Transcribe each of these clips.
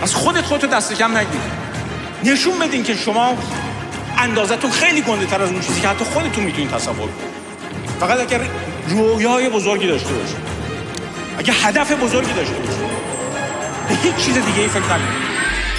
از خودتو دست کم نگیر. نشون بدین که شما اندازتون خیلی گنده تر از اون چیزی که حتی خودتون میتونید تصور کنید. فقط اگر رویای بزرگی داشته باشید، اگر هدف بزرگی داشته باشید، به هیچ چیز دیگه ای فکر نکنید.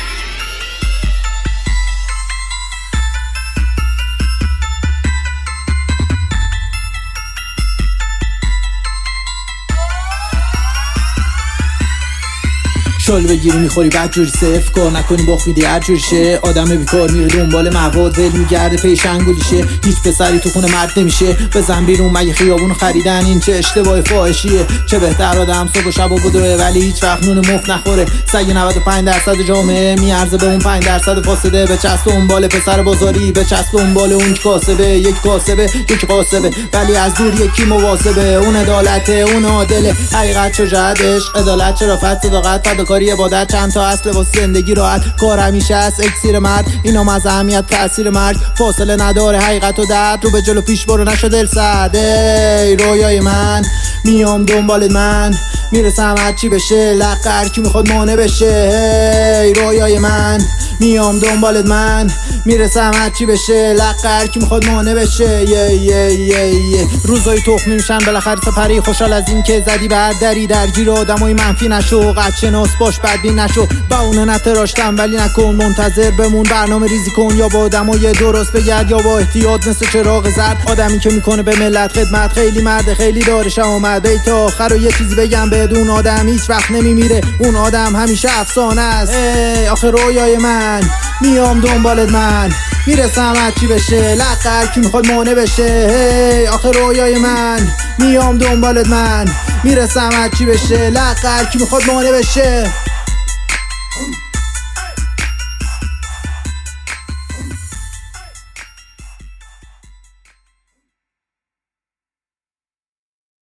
شال بگیری میخوری بدجوری صفر کار نکنی باخت میدی هر جوری شه. آدم بیکار میره دنبال مواد ول میگرده پیش انگولیشه. هیچ پسری تو خونه مرد نمیشه. بزن بیرون مگه خیابونو خریدن این چه اشتباه فاحشیه. چه بهتر آدم صبح و شب و بدوه ولی هیچ وقت نون مفت نخوره. سگ 95% جامعه میارزه به اون 5% فاسده. به چسب دنبال پسر بازاری، به چسب دنبال اون کاسبه. یک کاسبه یک قاسبه ولی از دور یکی مواظبه. اون عدالته اون عادله، حقیقت شجاعتش عدالت شرافت صداقت فداکاری عبادت. چند تا اصل واسه زندگی راحت، کار همیشه است اکسیر مرد. اینام از اهمیت تاثیر مرگ، فاصله نداره حقیقت و درد. رو به جلو پیش برو نشو دل سرد. ای رویای من میام دنبالت، من میرسم هرچی بشه. لقر کی میخواد مانع بشه. ای رویای من میام دنبالت، من میرسم هرچی بشه. لقر کی میخواد مانع بشه. روزای تخمی میشن بالاخره سپری. خوشحال از این که زدی بر دری، درگیر آدمای منفی نشو. قد شناس باش بدبین نشو. بهونه نتراشتم ولی نکن، منتظر بمون برنامه ریزی کن. یا با آدمای درست بگرد یا با احتیاط مثل چراغ زرد. آدمی که میکنه به ملت خدمت خیلی مرد، خیلی داره شهامت. بیت آخر رو یه چیزی بگم بدون آدم هیچ وقت نمیمیره. اون آدم همیشه افسانه است. آخه رویای من میام دنبالت، من میرسم هرچی بشه. لقر کی میخواد مانع بشه. آخه رویای من میام دنبالت، من میرسم هرچی بشه. لقر کی میخواد مانع بشه.